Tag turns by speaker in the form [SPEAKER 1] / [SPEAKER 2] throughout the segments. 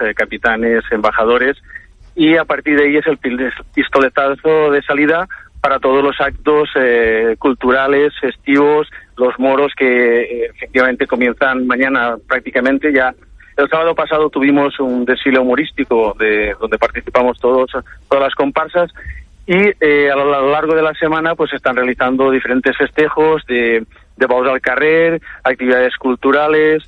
[SPEAKER 1] capitanes, embajadores, y a partir de ahí es el pistoletazo de salida para todos los actos culturales, festivos, los moros que efectivamente comienzan mañana prácticamente ya. El sábado pasado tuvimos un desfile humorístico donde participamos todas las comparsas, y a lo largo de la semana pues están realizando diferentes festejos de baus al carrer, actividades culturales,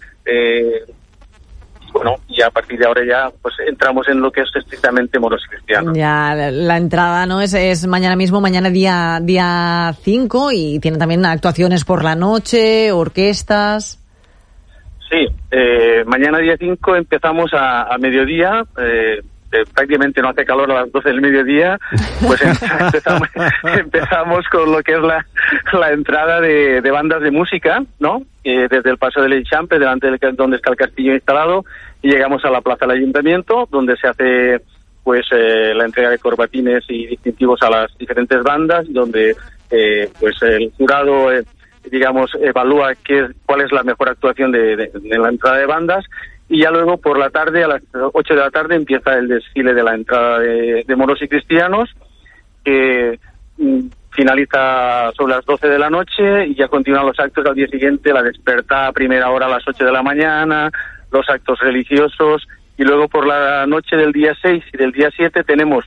[SPEAKER 1] y a partir de ahora ya pues entramos en lo que es estrictamente moros y cristianos.
[SPEAKER 2] Ya, la entrada no es mañana mismo, mañana día 5, y tienen también actuaciones por la noche, orquestas. Sí,
[SPEAKER 1] mañana día 5 empezamos a mediodía, prácticamente no hace calor a las 12 del mediodía, pues empezamos con lo que es la entrada de bandas de música, ¿no? Desde el Paso del Eixample, delante donde está el castillo instalado, y llegamos a la plaza del Ayuntamiento, donde se hace pues la entrega de corbatines y distintivos a las diferentes bandas, donde pues el jurado evalúa cuál es la mejor actuación de la entrada de bandas. Y ya luego por la tarde, a las 8 de la tarde, empieza el desfile de la entrada de moros y cristianos, que finaliza sobre las 12 de la noche, y ya continúan los actos al día siguiente, la despertada a primera hora a las 8 de la mañana, los actos religiosos, y luego por la noche del día 6 y del día 7 tenemos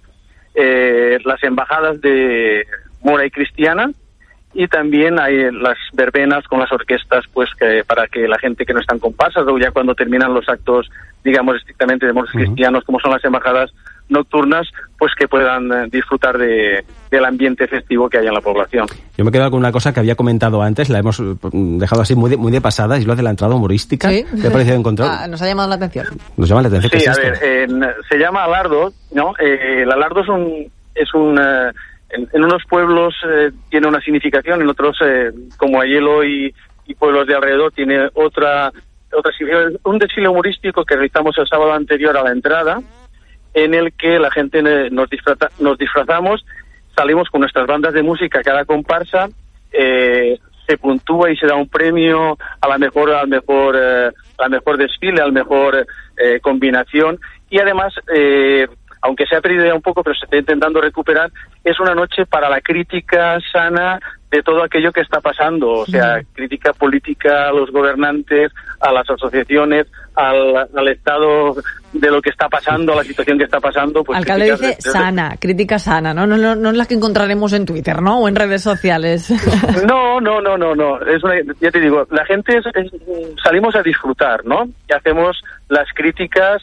[SPEAKER 1] las embajadas de mora y cristiana, y también hay las verbenas con las orquestas, pues para que la gente que no está en comparsas, o ya cuando terminan los actos, digamos, estrictamente de moros cristianos, como son las embajadas nocturnas, pues que puedan disfrutar del ambiente festivo que hay en la población.
[SPEAKER 3] Yo me he quedado con una cosa que había comentado antes, la hemos dejado así muy de pasada, y es lo de la entrada humorística.
[SPEAKER 2] ¿Sí?
[SPEAKER 3] ¿Te ha parecido encontrar?
[SPEAKER 2] Nos ha llamado la atención.
[SPEAKER 3] Nos llama la atención.
[SPEAKER 1] Sí,
[SPEAKER 3] ¿qué es
[SPEAKER 1] a
[SPEAKER 3] esto?
[SPEAKER 1] ver, se llama alardo, ¿no? El alardo es un en unos pueblos tiene una significación, en otros, como Aielo y pueblos de alrededor, tiene otra significación. Un desfile humorístico que realizamos el sábado anterior a la entrada, en el que la gente nos disfrazamos, salimos con nuestras bandas de música, cada comparsa se puntúa y se da un premio a la mejor desfile, al mejor combinación, y además aunque se ha perdido ya un poco, pero se está intentando recuperar, es una noche para la crítica sana de todo aquello que está pasando, o sea, crítica política a los gobernantes, a las asociaciones, al estado de lo que está pasando, a la situación que está pasando. Pues
[SPEAKER 2] alcalde dice sana, crítica sana, no es la que encontraremos en Twitter, ¿no? O en redes sociales.
[SPEAKER 1] No. Ya te digo, la gente salimos a disfrutar, ¿no? Y hacemos las críticas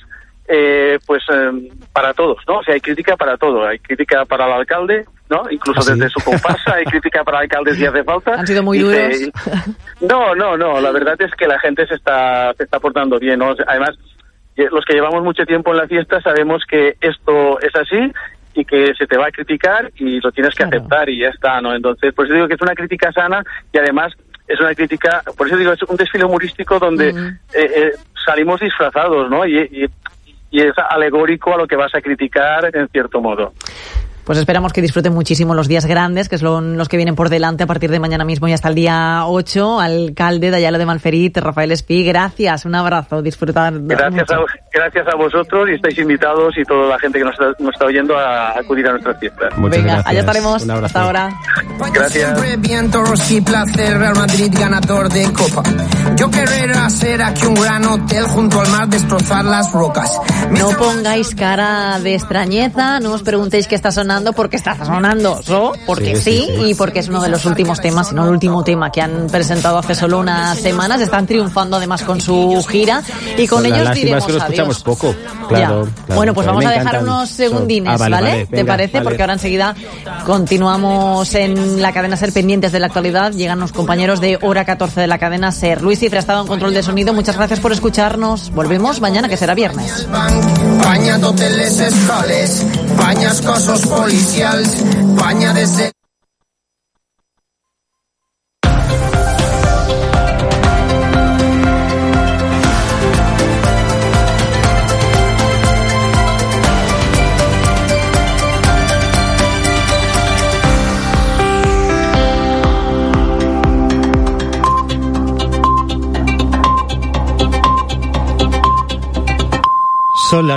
[SPEAKER 1] para todos, ¿no? O sea, hay crítica para todo, hay crítica para el alcalde, ¿no? Incluso desde su comparsa hay crítica para el alcalde si hace falta.
[SPEAKER 2] ¿Han sido muy duros?
[SPEAKER 1] No, la verdad es que la gente se está portando bien, ¿no? Además, los que llevamos mucho tiempo en la fiesta sabemos que esto es así y que se te va a criticar y lo tienes que aceptar y ya está, ¿no? Entonces, por eso digo que es una crítica sana y además es una crítica, por eso digo, es un desfile humorístico donde salimos disfrazados, ¿no? Y es alegórico a lo que vas a criticar, en cierto modo.
[SPEAKER 2] Pues esperamos que disfruten muchísimo los días grandes, que son los que vienen por delante a partir de mañana mismo y hasta el día 8. Alcalde de Ayala de Malferit, Rafael Espí, gracias, un abrazo, disfrutar.
[SPEAKER 1] Gracias a vosotros, y estáis invitados y toda la gente que nos está oyendo a acudir a nuestras fiestas.
[SPEAKER 3] Muchas gracias.
[SPEAKER 2] Allá estaremos. Hasta ahora.
[SPEAKER 1] Gracias.
[SPEAKER 4] Vientos y placer, Real Madrid ganador de Copa. Yo querría ser aquí un gran hotel junto al mar, destrozar las rocas.
[SPEAKER 2] No pongáis cara de extrañeza, no os preguntéis qué está sonando, porque está sonando, ¿no? Porque sí, y porque es uno de los últimos temas, no el último tema que han presentado hace solo unas semanas. Están triunfando además con su gira y con ellos diremos
[SPEAKER 3] es que lo escuchamos
[SPEAKER 2] adiós.
[SPEAKER 3] Poco, claro.
[SPEAKER 2] Bueno, pues vamos a dejar unos segundines, ¿vale? ¿Te parece? Porque ahora enseguida continuamos en la cadena SER, pendientes de la actualidad. Llegan los compañeros de Hora 14 de la cadena SER. Luis Cifre ha estado en control de sonido. Muchas gracias por escucharnos. Volvemos mañana, que será viernes.
[SPEAKER 4] Banya d'hoteles escoles, banyes cossos policials, banya des de...